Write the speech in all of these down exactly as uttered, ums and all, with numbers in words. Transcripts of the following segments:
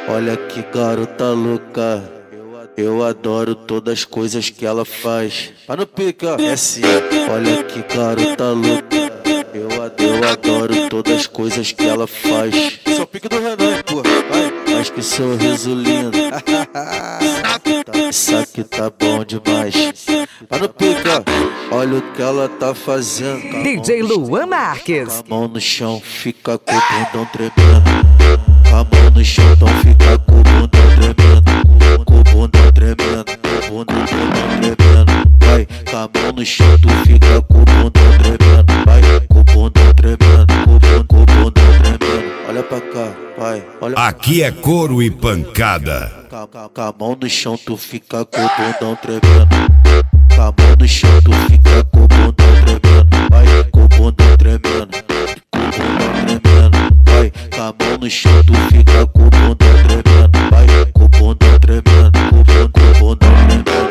Olha que garota louca, eu adoro todas as coisas que ela faz. Tá no pique, ó, é sim. Olha que garota louca, eu adoro, eu adoro todas as coisas que ela faz. Esse é o pique do Renan, porra, vai. Mas que sorriso lindo. Isso aqui tá bom demais. Tá no pique, ó. Olha o que ela tá fazendo. D J Luan Marques. Com a mão no chão, fica com o bundão tremendo. Com a mão no chão, então fica com o bundão tremendo. Com o bundão tremendo, com o bundão tremendo. Vai, com a mão no chão, tu fica com o bundão tremendo. Vai, com o bundão tremendo, com o bundão, com o bundão tremendo. Olha pra cá, vai, olha. Aqui é couro e pancada. Com a mão no chão, tu fica com o bundão tremendo. Com a mão no chão, tu fica com o bundão tremendo. Vai, com o bundão tremendo, com o bundão tremendo. Vai, com a mão no chão, tu fica com o bundão tremendo. Vai, com o bundão tremendo, com o bundão, com o bundão tremendo.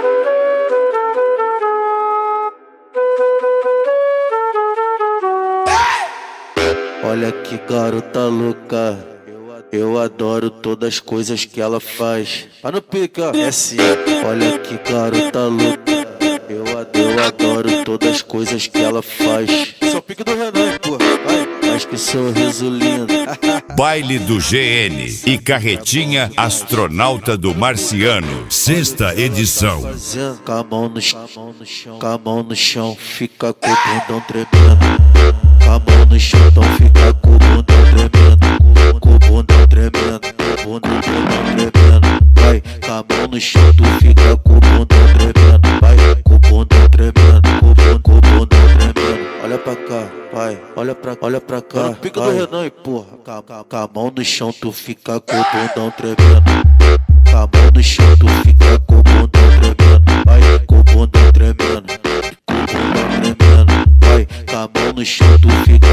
Olha que garota louca, eu adoro todas as coisas que ela faz. Tá no pique, ó, é sim. Olha que garota louca, eu adoro, eu adoro todas as coisas que ela faz. Esse é o pique do Renan, porra, vai. Mas que sorriso lindo. Baile do G N e Carretinha Astronauta do Marciano, sexta edição. Com a mão no chão, com a mão no chão, fica com o bundão tremendo. Com a mão no chão, então fica com o bundão tremendo. Com o bundão tremendo, com o bundão tremendo. Vai, com a mão no chão, tu fica com o bundão tremendo. Vai, com o bundão tremendo, com o bundão, com o bundão tremendo. Olha pra cá, vai, olha pra, olha pra cá. Olha o pique do Renan, porra. Com, com, com a mão no chão, tu fica com o bundão tremendo. Com a mão no chão, tu fica com o bundão tremendo. Vai, com o bundão tremendo, com o bundão tremendo. Vai, com a mão no chão, tu fica